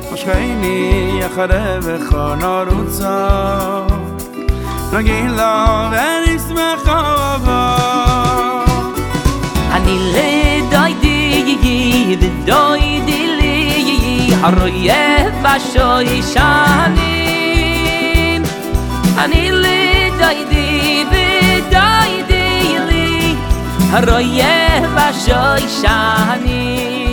משכני אחריך נרוצה נגילה ונשמחה בו אני לדוידי ודוידי לי הרויה בשוי שנים אני לדוידי ודוידי לי הרויה בשוי שנים